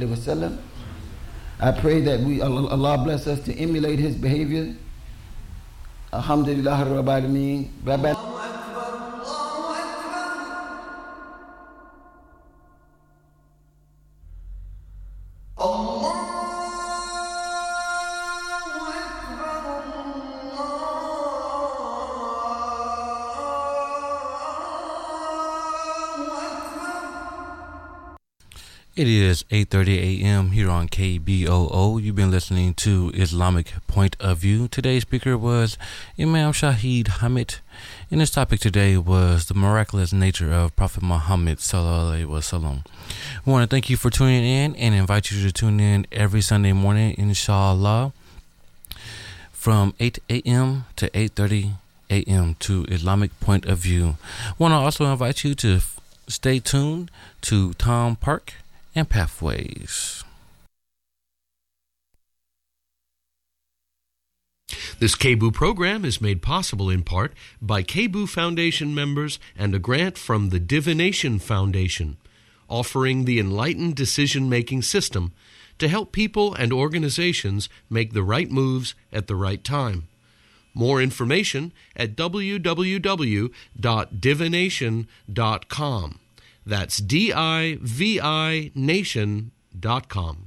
alaihi wasallam. I pray that Allah bless us to emulate his behavior. Alhamdulillah Rabbil Alameen. It is 8:30 a.m. here on KBOO. You've been listening to Islamic Point of View. Today's speaker was Imam Shahid Hamid, and his topic today was the miraculous nature of Prophet Muhammad sallallahu alaihi wasallam. We want to thank you for tuning in and invite you to tune in every Sunday morning, inshallah, from 8 a.m. to 8:30 a.m. to Islamic Point of View. We want to also invite you to stay tuned to Tom Park and Pathways. This KBOO program is made possible in part by KBOO Foundation members and a grant from the Divination Foundation, offering the enlightened decision-making system to help people and organizations make the right moves at the right time. More information at www.divination.com. That's DIVI Nation.com.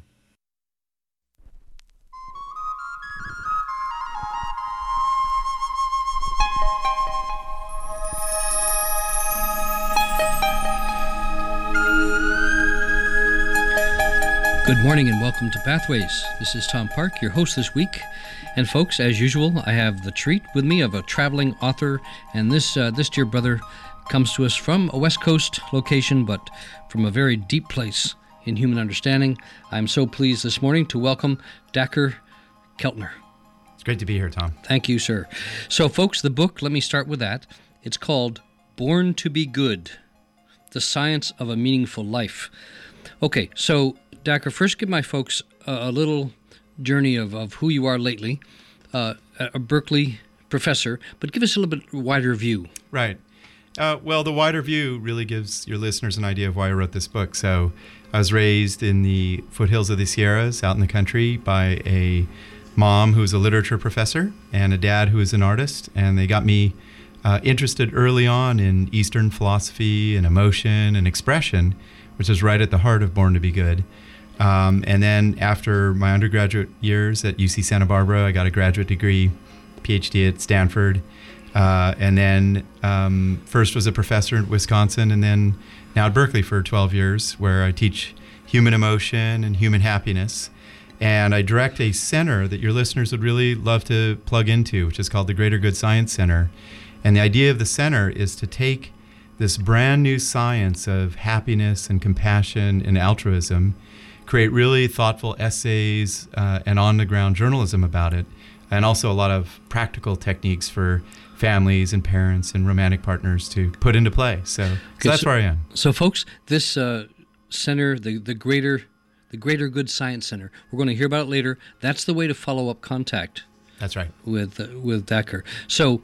Good morning and welcome to Pathways. This is Tom Park, your host this week. And folks, as usual, I have the treat with me of a traveling author, and this dear brother comes to us from a West Coast location, but from a very deep place in human understanding. I'm so pleased this morning to welcome Dacher Keltner. It's great to be here, Tom. Thank you, sir. So, folks, the book, let me start with that. It's called Born to be Good, The Science of a Meaningful Life. Okay, so, Dacher, first give my folks a little journey of who you are lately, a Berkeley professor, but give us a little bit wider view. Right. Well, the wider view really gives your listeners an idea of why I wrote this book. So I was raised in the foothills of the Sierras out in the country by a mom who was a literature professor and a dad who was an artist. And they got me interested early on in Eastern philosophy and emotion and expression, which is right at the heart of Born to be Good. And then after my undergraduate years at UC Santa Barbara, I got a graduate degree, PhD at Stanford. And then first was a professor in Wisconsin, and then now at Berkeley for 12 years, where I teach human emotion and human happiness. And I direct a center that your listeners would really love to plug into, which is called the Greater Good Science Center. And the idea of the center is to take this brand new science of happiness and compassion and altruism, create really thoughtful essays and on-the-ground journalism about it, and also a lot of practical techniques for families and parents and romantic partners to put into play. So that's where I am. So, folks, this center, the Greater Good Science Center, we're going to hear about it later. That's the way to follow up contact. That's right. With Dacher. So,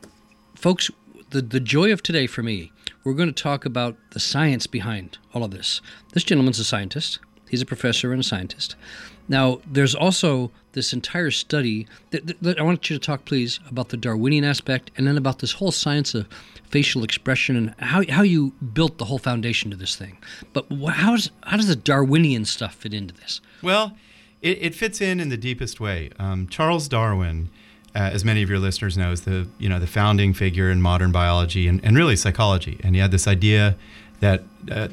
folks, the joy of today for me, we're going to talk about the science behind all of this. This gentleman's a scientist. He's a professor and a scientist. Now, there's also this entire study that I want you to talk, please, about the Darwinian aspect and then about this whole science of facial expression and how you built the whole foundation to this thing. But how does the Darwinian stuff fit into this? Well, it fits in the deepest way. Charles Darwin, as many of your listeners know, is the founding figure in modern biology and really psychology. And he had this idea that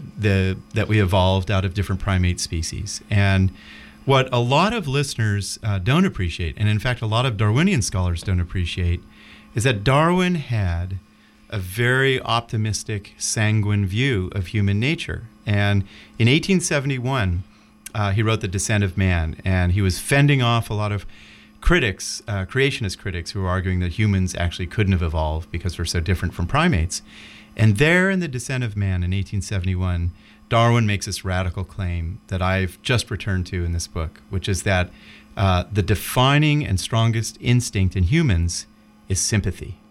we evolved out of different primate species. And what a lot of listeners don't appreciate, and in fact a lot of Darwinian scholars don't appreciate, is that Darwin had a very optimistic, sanguine view of human nature. And in 1871, he wrote The Descent of Man, and he was fending off a lot of critics, creationist critics, who were arguing that humans actually couldn't have evolved because we're so different from primates. And there in The Descent of Man in 1871, Darwin makes this radical claim that I've just returned to in this book, which is that the defining and strongest instinct in humans is sympathy.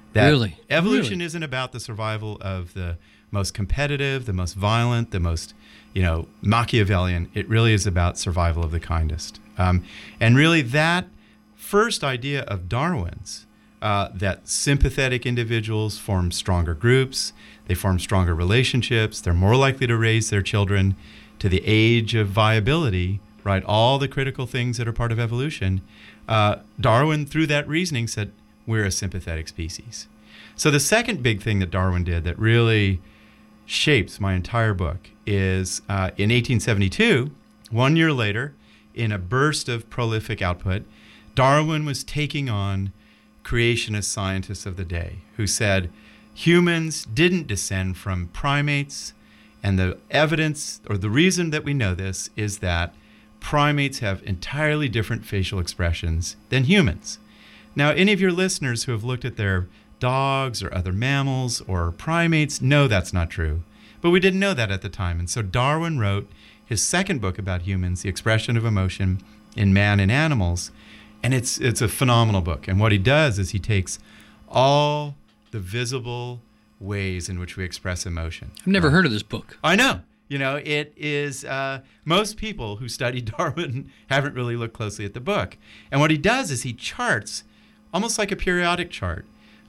That Really? evolution Really? isn't about the survival of the most competitive, the most violent, the most, Machiavellian. It really is about survival of the kindest. And really that first idea of Darwin's, that sympathetic individuals form stronger groups, they form stronger relationships, they're more likely to raise their children to the age of viability, right? All the critical things that are part of evolution. Darwin, through that reasoning, said, we're a sympathetic species. So the second big thing that Darwin did that really shapes my entire book is in 1872, 1 year later, in a burst of prolific output, Darwin was taking on creationist scientists of the day who said humans didn't descend from primates, and the evidence, or the reason that we know this, is that primates have entirely different facial expressions than humans. Now, any of your listeners who have looked at their dogs or other mammals or primates know that's not true. But we didn't know that at the time. And so Darwin wrote his second book about humans, The Expression of Emotion in Man and Animals. And it's a phenomenal book. And what he does is he takes all the visible ways in which we express emotion. I've never heard of this book. I know. It is, most people who study Darwin haven't really looked closely at the book. And what he does is he charts, almost like a periodic chart,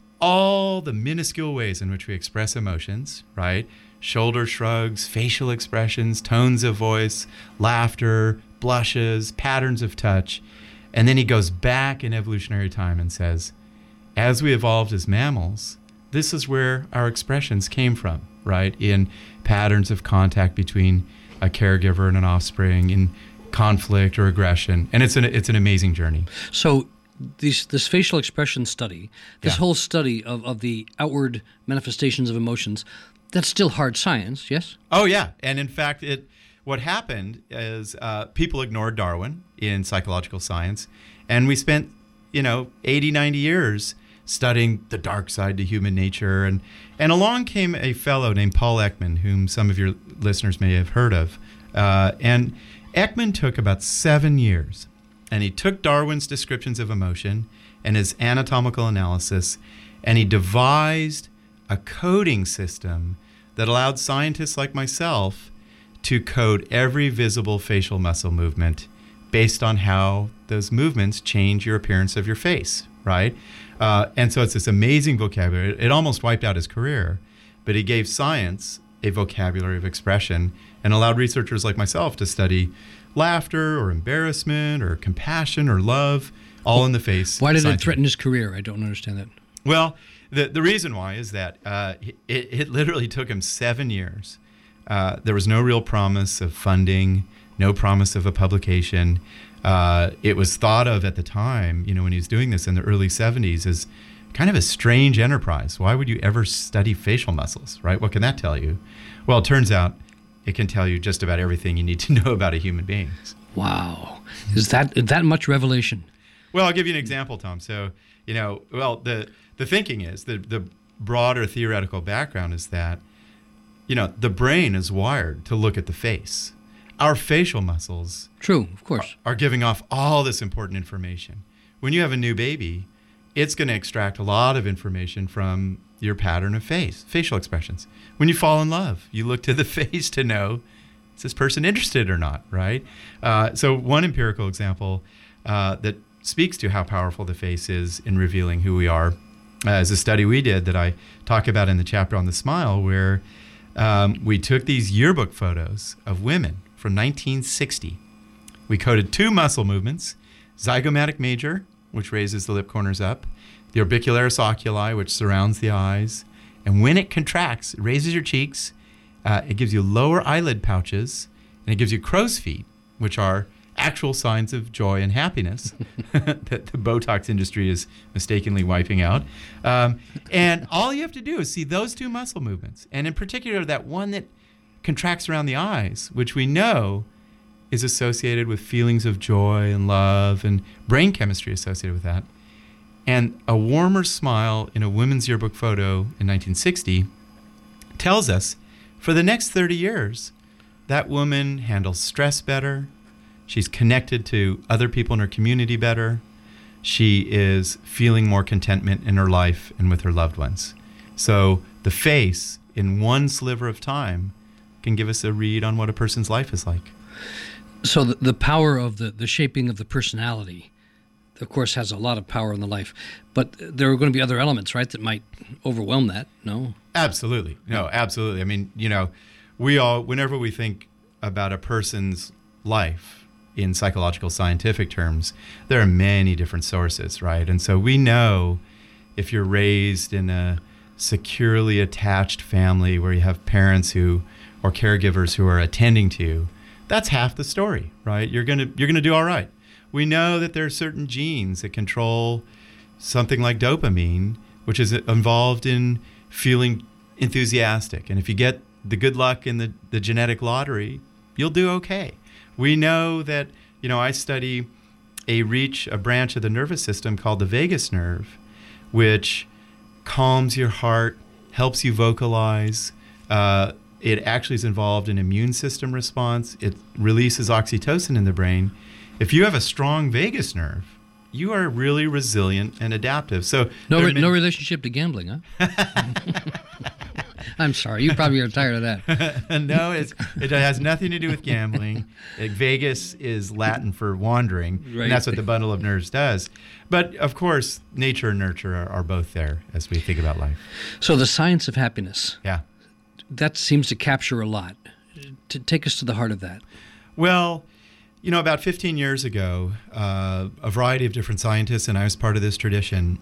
all the minuscule ways in which we express emotions, right? Shoulder shrugs, facial expressions, tones of voice, laughter, blushes, patterns of touch. And then he goes back in evolutionary time and says, as we evolved as mammals, this is where our expressions came from, right? In patterns of contact between a caregiver and an offspring, in conflict or aggression. And it's an amazing journey. So this facial expression study, this whole study of the outward manifestations of emotions, that's still hard science, yes? Oh, yeah. And in fact, what happened is people ignored Darwin in psychological science, and we spent, 80, 90 years studying the dark side to human nature. And along came a fellow named Paul Ekman, whom some of your listeners may have heard of. And Ekman took about 7 years, and he took Darwin's descriptions of emotion and his anatomical analysis, and he devised a coding system that allowed scientists like myself to code every visible facial muscle movement based on how those movements change your appearance of your face, right? And so it's this amazing vocabulary. It almost wiped out his career, but he gave science a vocabulary of expression and allowed researchers like myself to study laughter or embarrassment or compassion or love, all in the face. Why did it threaten his career? I don't understand that. Well, the reason why is that it literally took him 7 years. There was no real promise of funding, no promise of a publication. It was thought of at the time, when he was doing this in the early 70s, as kind of a strange enterprise. Why would you ever study facial muscles, right? What can that tell you? Well, it turns out it can tell you just about everything you need to know about a human being. Wow. Is that much revelation? Well, I'll give you an example, Tom. So, the thinking is, the broader theoretical background is that, the brain is wired to look at the face. Our facial muscles, true, of course, are giving off all this important information. When you have a new baby, it's going to extract a lot of information from your pattern of facial expressions. When you fall in love, you look to the face to know, is this person interested or not, right? So one empirical example that speaks to how powerful the face is in revealing who we are is a study we did that I talk about in the chapter on the smile, where we took these yearbook photos of women from 1960. We coded 2 muscle movements, zygomatic major, which raises the lip corners up, the orbicularis oculi, which surrounds the eyes. And when it contracts, it raises your cheeks, it gives you lower eyelid pouches, and it gives you crow's feet, which are actual signs of joy and happiness that the Botox industry is mistakenly wiping out. And all you have to do is see those 2 muscle movements, and in particular that one that contracts around the eyes, which we know is associated with feelings of joy and love and brain chemistry associated with that. And a warmer smile in a women's yearbook photo in 1960 tells us for the next 30 years, that woman handles stress better. She's connected to other people in her community better. she is feeling more contentment in her life and with her loved ones. So the face in one sliver of time can give us a read on what a person's life is like. So the power of the shaping of the personality, of course, has a lot of power in the life. But there are going to be other elements, right, that might overwhelm that, no? Absolutely. No, absolutely. I mean, we all, whenever we think about a person's life in psychological scientific terms, there are many different sources, right? And so we know if you're raised in a securely attached family where you have parents who, or caregivers who are attending to you, that's half the story, right? You're gonna do all right. We know that there are certain genes that control something like dopamine, which is involved in feeling enthusiastic. And if you get the good luck in the genetic lottery, you'll do okay. We know that, I study a branch of the nervous system called the vagus nerve, which calms your heart, helps you vocalize. It actually is involved in immune system response. It releases oxytocin in the brain. If you have a strong vagus nerve, you are really resilient and adaptive. So no relationship to gambling, huh? I'm sorry, you probably are tired of that. No, it has nothing to do with gambling. Vagus is Latin for wandering, right. And that's what the bundle of nerves does. But of course, nature and nurture are both there as we think about life. So the science of happiness. Yeah. That seems to capture a lot. To take us to the heart of that. Well, about 15 years ago, a variety of different scientists, and I was part of this tradition,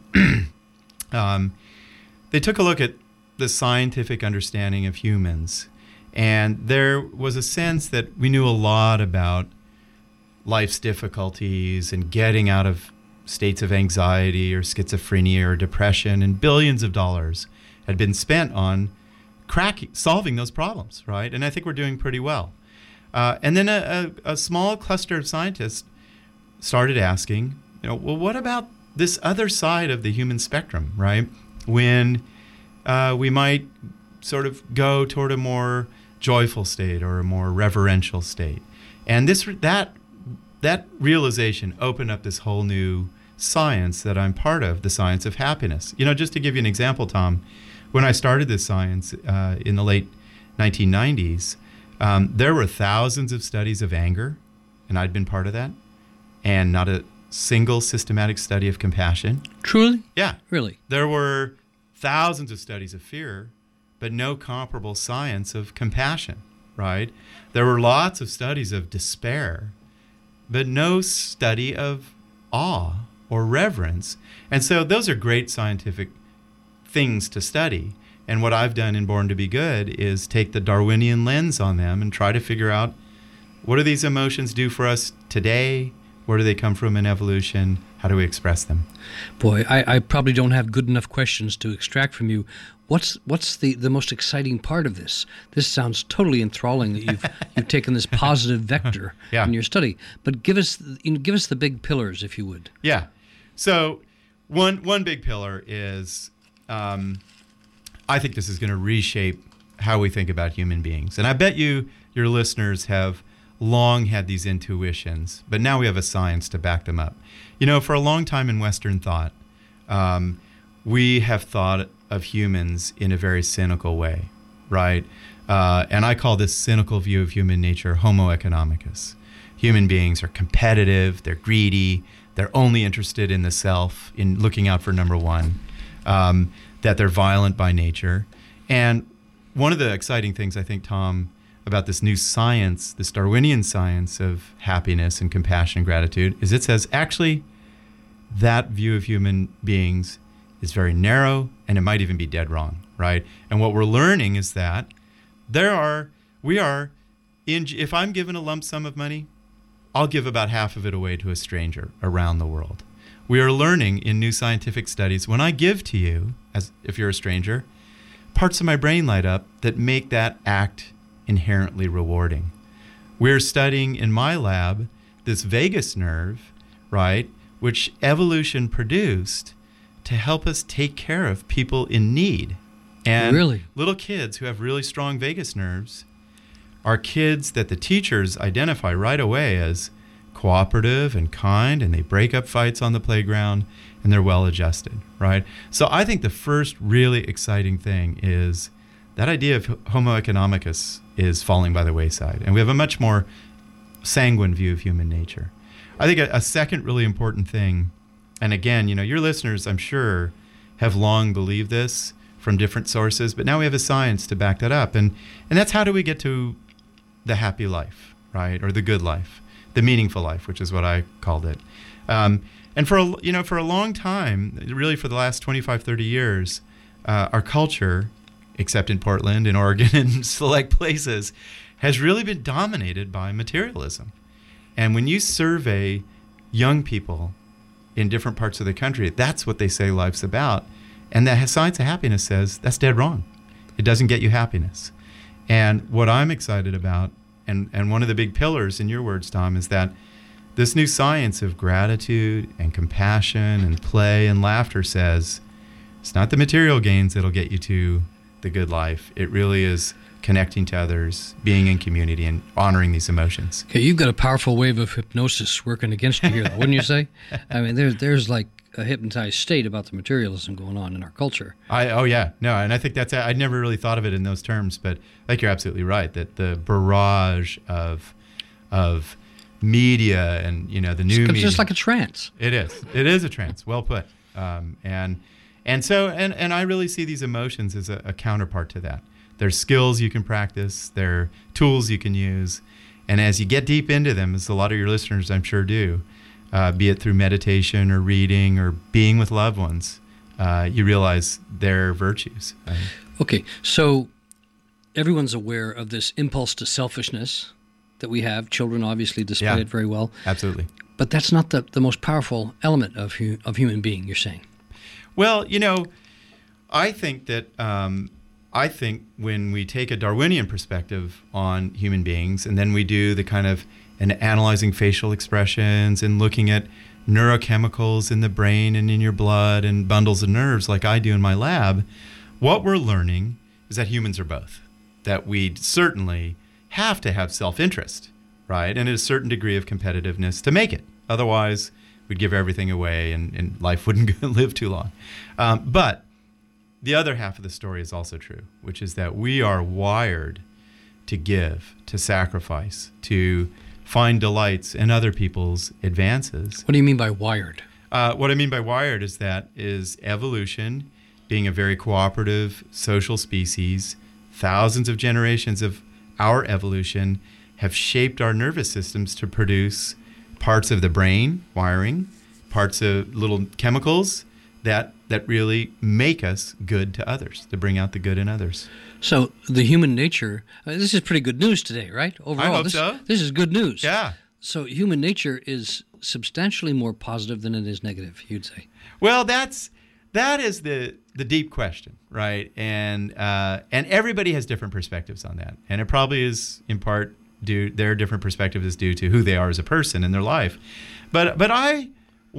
they took a look at the scientific understanding of humans. And there was a sense that we knew a lot about life's difficulties and getting out of states of anxiety or schizophrenia or depression, and billions of dollars had been spent on solving those problems, right? And I think we're doing pretty well. And then a small cluster of scientists started asking, well, what about this other side of the human spectrum, right? When we might sort of go toward a more joyful state or a more reverential state. And that realization opened up this whole new science that I'm part of, the science of happiness. Just to give you an example, Tom, when I started this science in the late 1990s, there were thousands of studies of anger, and I'd been part of that, and not a single systematic study of compassion. Truly? Yeah. Really? There were thousands of studies of fear, but no comparable science of compassion, right? There were lots of studies of despair, but no study of awe or reverence. And so those are great scientific things to study. And what I've done in Born to Be Good is take the Darwinian lens on them and try to figure out, what do these emotions do for us today? Where do they come from in evolution? How do we express them? Boy, I probably don't have good enough questions to extract from you. What's the most exciting part of this? This sounds totally enthralling that you've taken this positive vector in your study. But give us the big pillars, if you would. Yeah. So one big pillar is I think this is going to reshape how we think about human beings. And I bet your listeners have long had these intuitions, but now we have a science to back them up. For a long time in Western thought, we have thought of humans in a very cynical way, right? And I call this cynical view of human nature Homo economicus. Human beings are competitive, they're greedy, they're only interested in the self, in looking out for number one, that they're violent by nature. And one of the exciting things, I think, Tom, about this new science, this Darwinian science of happiness and compassion and gratitude, is it says, actually, that view of human beings is very narrow, and it might even be dead wrong, right? And what we're learning is that if I'm given a lump sum of money, I'll give about half of it away to a stranger around the world. We are learning in new scientific studies, when I give to you, as if you're a stranger, parts of my brain light up that make that act inherently rewarding. We're studying in my lab this vagus nerve, right, which evolution produced to help us take care of people in need. And really? Little kids who have really strong vagus nerves are kids that the teachers identify right away as cooperative and kind, and they break up fights on the playground, and they're well adjusted, right? So I think the first really exciting thing is that idea of Homo economicus is falling by the wayside, and we have a much more sanguine view of human nature. I think a second really important thing, and again, your listeners, I'm sure, have long believed this from different sources, but now we have a science to back that up, and that's how do we get to the happy life, right, or the good life, the meaningful life, which is what I called it. And for a long time, really for the last 25, 30 years, our culture, except in Portland and Oregon and select places, has really been dominated by materialism. And when you survey young people in different parts of the country, that's what they say life's about. And the science of happiness says that's dead wrong. It doesn't get you happiness. And what I'm excited about, and one of the big pillars in your words, Tom, is that this new science of gratitude and compassion and play and laughter says it's not the material gains that'll get you to the good life. It really is connecting to others, being in community, and honoring these emotions. Okay, you've got a powerful wave of hypnosis working against you here, though, wouldn't you say? I mean, there's like a hypnotized state about the materialism going on in our culture. And I think I'd never really thought of it in those terms, but I think you're absolutely right that the barrage of media and the new media, it's just like a trance. It is a trance. Well put. And I really see these emotions as a counterpart to that. There's skills you can practice. There are tools you can use. And as you get deep into them, as a lot of your listeners I'm sure do, be it through meditation or reading or being with loved ones, you realize their virtues. Okay, so everyone's aware of this impulse to selfishness that we have. Children obviously display it very well. Absolutely. But that's not the most powerful element of human being, you're saying. Well, I think that when we take a Darwinian perspective on human beings, and then we do the kind of analyzing facial expressions and looking at neurochemicals in the brain and in your blood and bundles of nerves like I do in my lab, what we're learning is that humans are both. That we certainly have to have self-interest, right? And a certain degree of competitiveness to make it. Otherwise, we'd give everything away and life wouldn't live too long. But the other half of the story is also true, which is that we are wired to give, to sacrifice, to find delights in other people's advances. What do you mean by wired? What I mean by wired is evolution, being a very cooperative social species, thousands of generations of our evolution have shaped our nervous systems to produce parts of the brain, wiring, parts of little chemicals that really make us good to others, to bring out the good in others. So the human nature, this is pretty good news today, right? Overall, I hope so. This is good news. Yeah. So human nature is substantially more positive than it is negative, you'd say. Well, that is the deep question, right? And everybody has different perspectives on that. And it probably is in part their different perspective is due to who they are as a person in their life. But I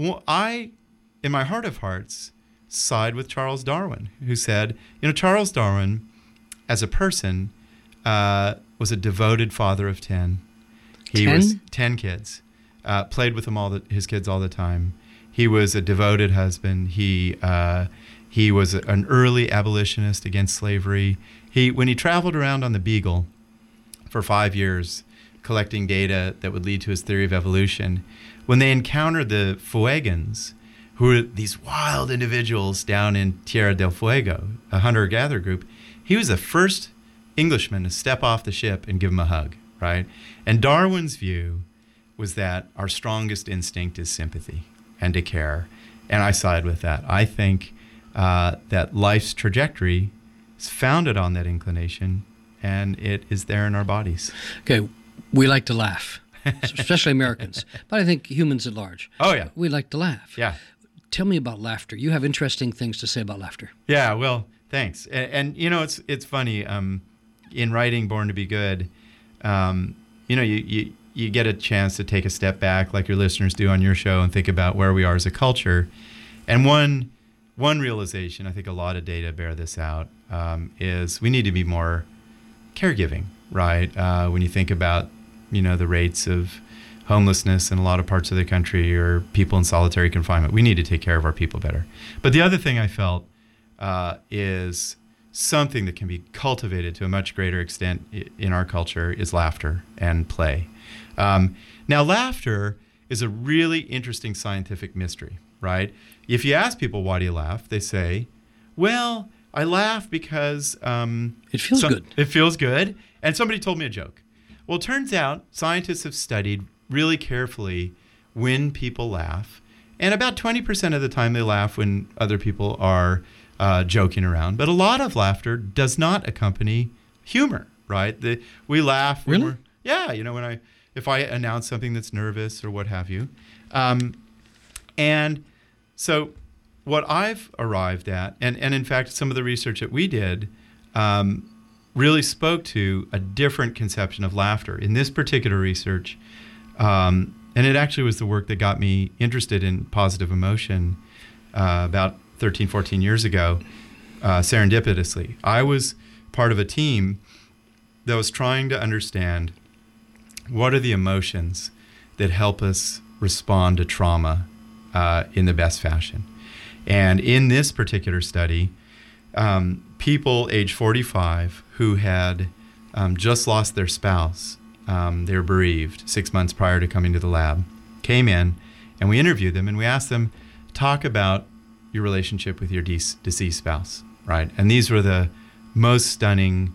in my heart of hearts, side with Charles Darwin, who said, Charles Darwin, as a person, was a devoted father of 10. He 10? was 10 kids, played with his kids all the time. He was a devoted husband. He was an early abolitionist against slavery. When he traveled around on the Beagle for 5 years, collecting data that would lead to his theory of evolution, when they encountered the Fuegans, who were these wild individuals down in Tierra del Fuego, a hunter-gatherer group, he was the first Englishman to step off the ship and give them a hug, right? And Darwin's view was that our strongest instinct is sympathy and to care. And I side with that. I think that life's trajectory is founded on that inclination, and it is there in our bodies. Okay, we like to laugh, especially Americans, but I think humans at large. Oh, yeah. We like to laugh. Yeah. Tell me about laughter. You have interesting things to say about laughter. Yeah, well, thanks. And it's funny. In writing Born to Be Good, you get a chance to take a step back, like your listeners do on your show, and think about where we are as a culture. And one realization, I think a lot of data bear this out, is we need to be more caregiving, right? When you think about, the rates of homelessness in a lot of parts of the country, or people in solitary confinement. We need to take care of our people better. But the other thing I felt is something that can be cultivated to a much greater extent in our culture is laughter and play. Now, laughter is a really interesting scientific mystery, right? If you ask people, why do you laugh? They say, well, I laugh because it feels good. It feels good. And somebody told me a joke. Well, it turns out scientists have studied really carefully when people laugh. And about 20% of the time they laugh when other people are joking around. But a lot of laughter does not accompany humor, right? We laugh when really? If I announce something that's nervous or what have you. And so what I've arrived at, and in fact, some of the research that we did really spoke to a different conception of laughter. In this particular research, and it actually was the work that got me interested in positive emotion about 13, 14 years ago, serendipitously. I was part of a team that was trying to understand what are the emotions that help us respond to trauma in the best fashion. And in this particular study, people age 45 who had just lost their spouse, they were bereaved 6 months prior to coming to the lab, came in and we interviewed them and we asked them, talk about your relationship with your deceased spouse, right? And these were the most stunning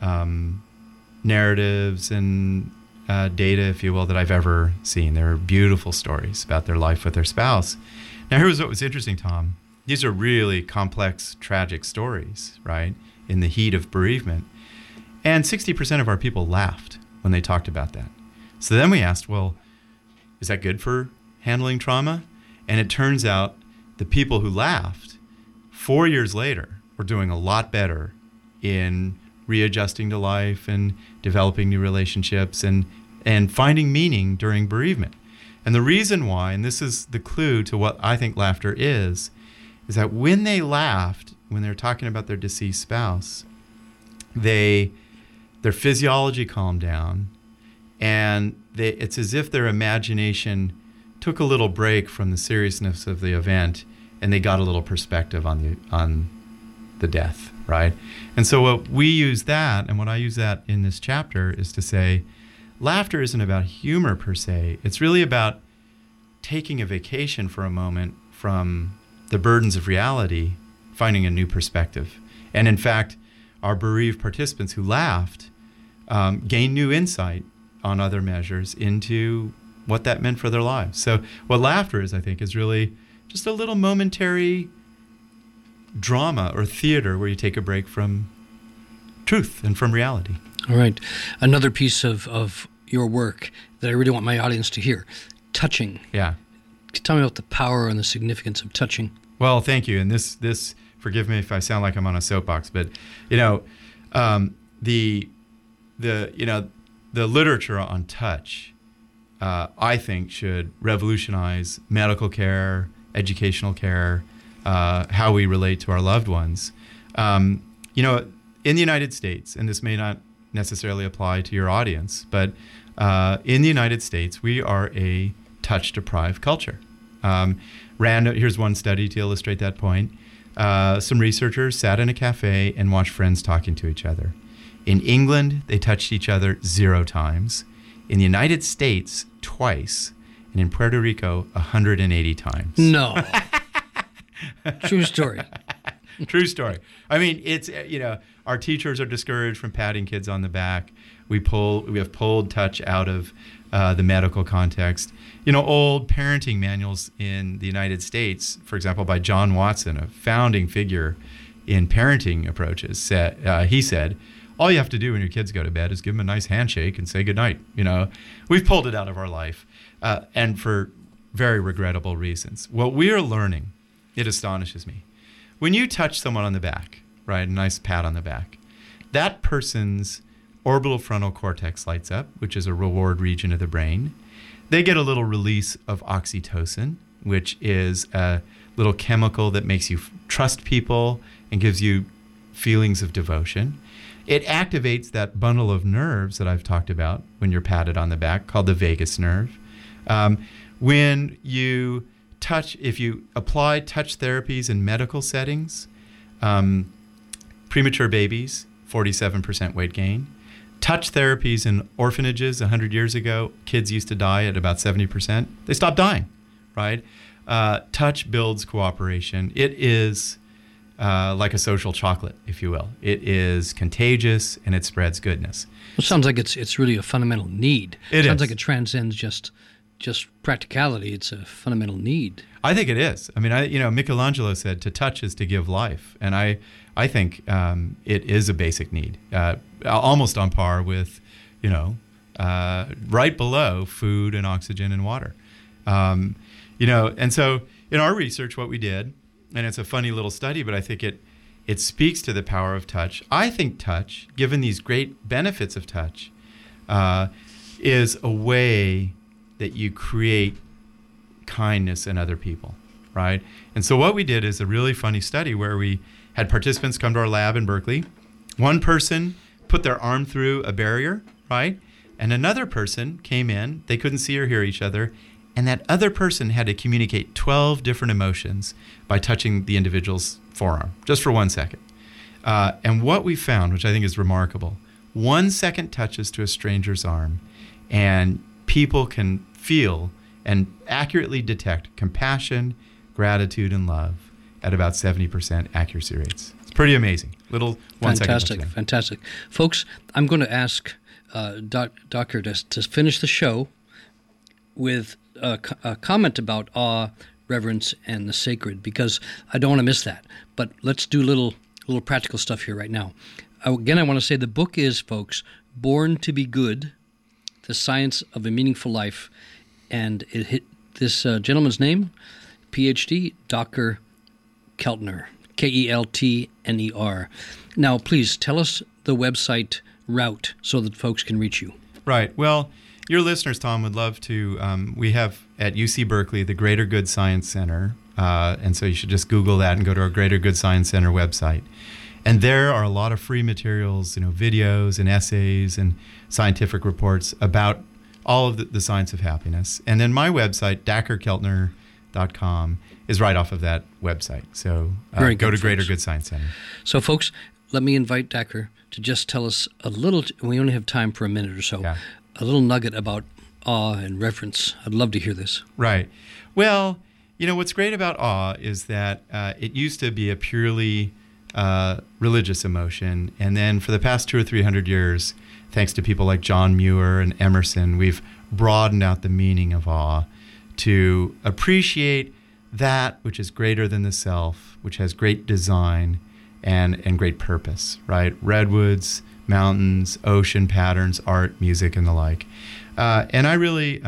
narratives and data, if you will, that I've ever seen. They were beautiful stories about their life with their spouse. Now, here's what was interesting, Tom. These are really complex, tragic stories, right, in the heat of bereavement. And 60% of our people laughed when they talked about that. So then we asked, well, is that good for handling trauma? And it turns out the people who laughed 4 years later were doing a lot better in readjusting to life and developing new relationships and finding meaning during bereavement. And the reason why, and this is the clue to what I think laughter is that when they laughed, when they're talking about their deceased spouse, their physiology calmed down, and it's as if their imagination took a little break from the seriousness of the event, and they got a little perspective on the death, right? And so what we use that, and what I use that in this chapter, is to say, laughter isn't about humor per se. It's really about taking a vacation for a moment from the burdens of reality, finding a new perspective. And in fact, our bereaved participants who laughed gained new insight on other measures into what that meant for their lives. So what laughter is, I think, is really just a little momentary drama or theater where you take a break from truth and from reality. All right. Another piece of your work that I really want my audience to hear, touching. Yeah. Tell me about the power and the significance of touching. Well, thank you. And this forgive me if I sound like I'm on a soapbox, but the literature on touch, I think, should revolutionize medical care, educational care, how we relate to our loved ones. In the United States, and this may not necessarily apply to your audience, but in the United States, we are a touch-deprived culture. Here's one study to illustrate that point. Some researchers sat in a cafe and watched friends talking to each other. In England, they touched each other 0 times. In the United States, twice. And in Puerto Rico, 180 times. No. True story. True story. I mean, it's, our teachers are discouraged from patting kids on the back. We have pulled touch out of the medical context. Old parenting manuals in the United States, for example, by John Watson, a founding figure in parenting approaches, he said, all you have to do when your kids go to bed is give them a nice handshake and say goodnight. We've pulled it out of our life, and for very regrettable reasons. What we are learning, it astonishes me. When you touch someone on the back, right, a nice pat on the back, that person's orbital frontal cortex lights up, which is a reward region of the brain. They get a little release of oxytocin, which is a little chemical that makes you trust people and gives you feelings of devotion. It activates that bundle of nerves that I've talked about when you're patted on the back, called the vagus nerve. When you touch, if you apply touch therapies in medical settings, premature babies, 47% weight gain. Touch therapies in orphanages 100 years ago, kids used to die at about 70%. They stopped dying, right? Touch builds cooperation. It is like a social chocolate, if you will. It is contagious and it spreads goodness. Well, it sounds like it's really a fundamental need. It sounds is. like it transcends just practicality. It's a fundamental need. I think it is. I mean, Michelangelo said to touch is to give life, and I think it is a basic need, almost on par with, right below food and oxygen and water. And so in our research, what we did, and it's a funny little study, but I think it speaks to the power of touch. I think touch, given these great benefits of touch, is a way that you create kindness in other people, right? And so what we did is a really funny study where we had participants come to our lab in Berkeley. One person put their arm through a barrier, right? And another person came in, they couldn't see or hear each other, and that other person had to communicate 12 different emotions by touching the individual's forearm, just for 1 second. And what we found, which I think is remarkable, 1 second touches to a stranger's arm, and people can feel and accurately detect compassion, gratitude, and love at about 70% accuracy rates. It's pretty amazing. Little 1 second. Fantastic. Folks, I'm going to ask Doctor to finish the show with a comment about awe, reverence, and the sacred, because I don't want to miss that. But let's do a little practical stuff here right now. Again, I want to say the book is, folks, Born to be Good, The Science of a Meaningful Life. And it hit this gentleman's name, PhD, Dr. Keltner, Keltner. Now, please tell us the website route so that folks can reach you. Right. Well, your listeners, Tom, would love to. We have at UC Berkeley the Greater Good Science Center, and so you should just Google that and go to our Greater Good Science Center website. And there are a lot of free materials, videos and essays and scientific reports about all of the science of happiness. And then my website, dackerkeltner.com, is right off of that website. So go to Greater Good Science Center. So, folks, let me invite Dacker to just tell us a little, we only have time for a minute or so, a little nugget about awe and reverence. I'd love to hear this. Right. Well, what's great about awe is that it used to be a purely religious emotion. And then for the past 200 or 300 years, thanks to people like John Muir and Emerson, we've broadened out the meaning of awe to appreciate that which is greater than the self, which has great design and great purpose, right? Redwoods, mountains, ocean patterns, art, music, and the like. And I really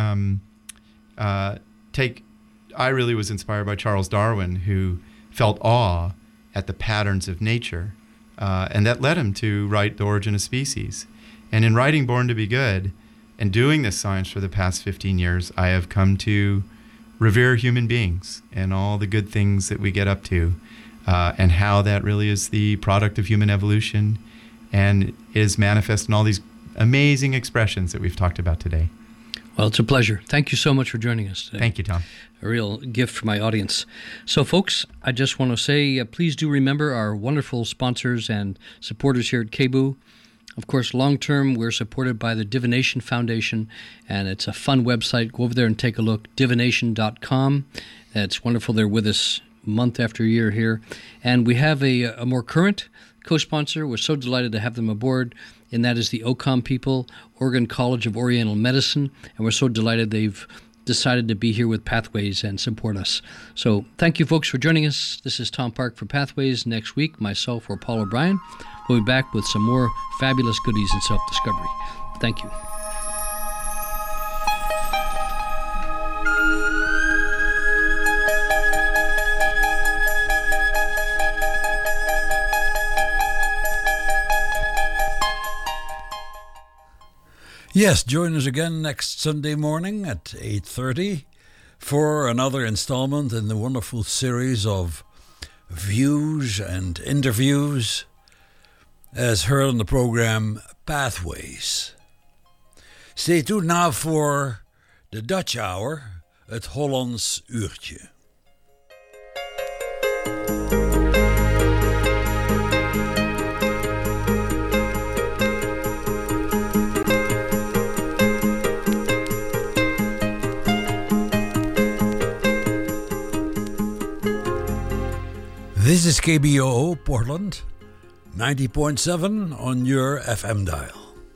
was inspired by Charles Darwin, who felt awe at the patterns of nature, and that led him to write The Origin of Species. And in writing Born to be Good and doing this science for the past 15 years, I have come to revere human beings and all the good things that we get up to, and how that really is the product of human evolution and is manifest in all these amazing expressions that we've talked about today. Well, it's a pleasure. Thank you so much for joining us today. Thank you, Tom. A real gift for my audience. So, folks, I just want to say, please do remember our wonderful sponsors and supporters here at KBOO. Of course, long-term, we're supported by the Divination Foundation, and it's a fun website. Go over there and take a look, divination.com. It's wonderful they're with us month after year here. And we have a more current co-sponsor. We're so delighted to have them aboard, and that is the OCOM people, Oregon College of Oriental Medicine, and we're so delighted they've decided to be here with Pathways and support us. So thank you, folks, for joining us. This is Tom Park for Pathways. Next week, myself or Paul O'Brien will be back with some more fabulous goodies in self-discovery. Thank you. Yes, join us again next Sunday morning at 8:30 for another installment in the wonderful series of views and interviews as heard on the program Pathways. Stay tuned now for de Dutch Hour, het Hollands uurtje. This is KBOO Portland, 90.7 on your FM dial.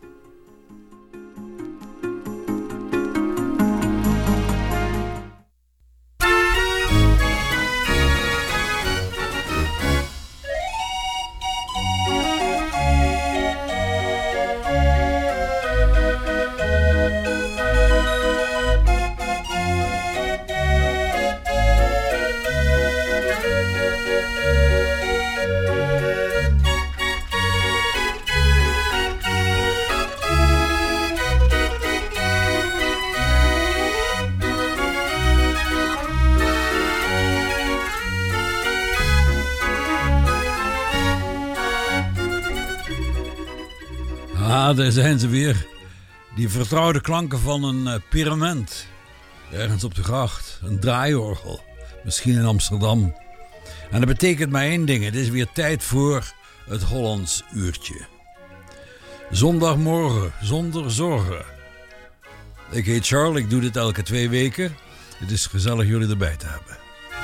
Daar zijn ze weer. Die vertrouwde klanken van een pyramid. Ergens op de gracht. Een draaiorgel. Misschien in Amsterdam. En dat betekent maar één ding. Het is weer tijd voor het Hollands uurtje. Zondagmorgen, zonder zorgen. Ik heet Charles, ik doe dit elke 2 weken. Het is gezellig jullie erbij te hebben.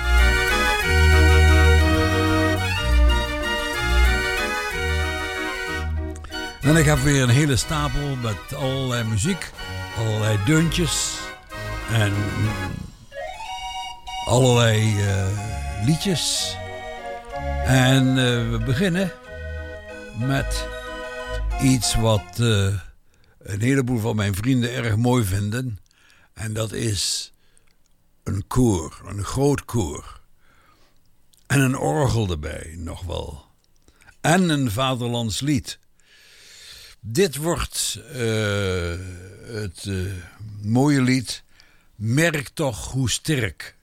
En ik heb weer een hele stapel met allerlei muziek, allerlei deuntjes en allerlei liedjes. En we beginnen met iets wat een heleboel van mijn vrienden erg mooi vinden. En dat is een koor, een groot koor. En een orgel erbij, nog wel. En een vaderlands lied. Dit wordt het mooie lied Merk toch hoe sterk